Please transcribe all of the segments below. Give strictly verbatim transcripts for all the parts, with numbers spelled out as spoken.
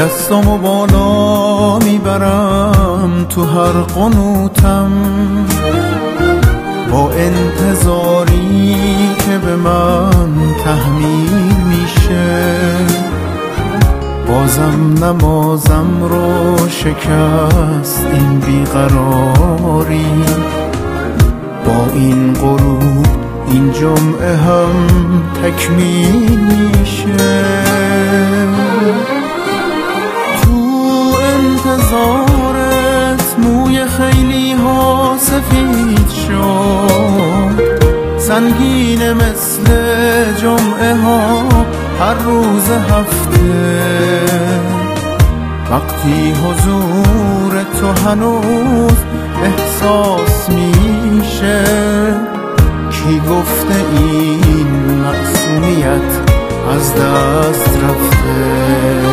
دستامو بالا میبرم تو هر قنوتم، با انتظاری که به من تحمیل میشه. بازم نمازم رو شکست این بیقراری، با این غروب این جمعه هم تکمیل میشه. انتظارت موی خیلی ها سفید شد، سنگین مثل جمعه ها هر روز هفته. وقتی حضور تو هنوز احساس میشه، کی گفته این معصومیت از دست رفته؟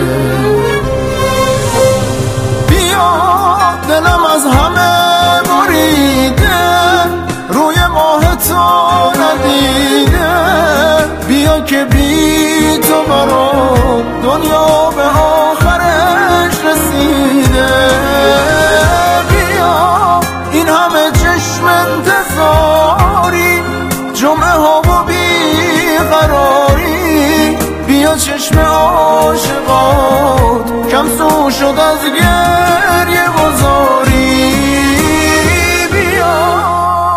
دلم از همه بریده، روی ماه تو ندیده. بیا که بی تو برام دنیا به آخرش رسیده. بیا این همه چشم انتظاری، جمعه ها و بیقراری. بیا چشم عاشقات کم سو شد از گریه بزاری. بیا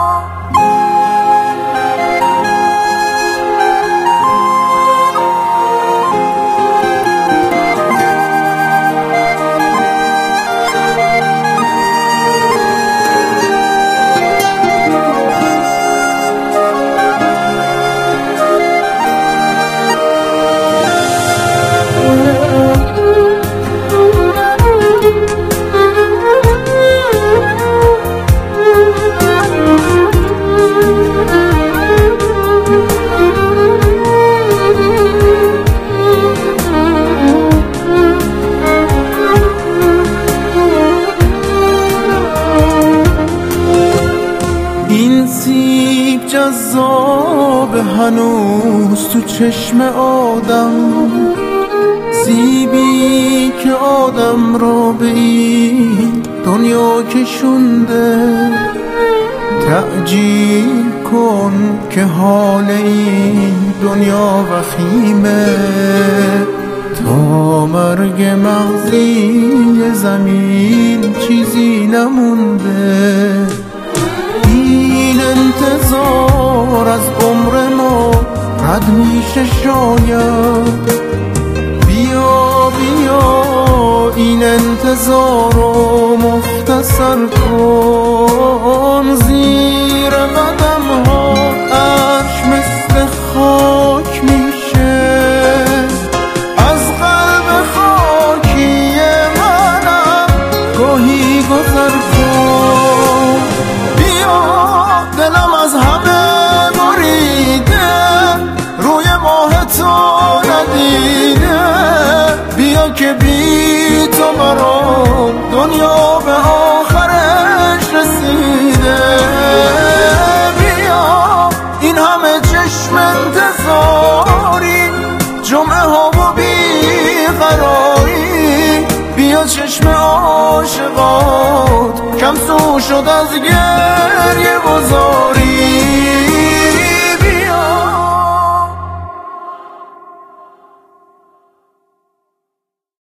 جذاب هنوز تو چشم آدم، زیبی که آدم را به این دنیا کشونده. تعجیل کن که حال این دنیا وخیمه، تا مرگ مغزی زمین چیزی نمونده. این انتظار از عمر ما رد میشه شاید. بیا بیا این انتظار رو مختصر کن، زیر قدم ها عرش مثل خاک میشه. از قلب خاکی منم گاهی گذر کن. دلم از همه بریده، روی ماه تو ندیده. بیا که بی تو برام دنیا به آخرش رسیده. بیا این همه چشم انتظاری، جمعه ها و بیقراری. بیا چشم عاشقات کم سو شد از گریه بزار.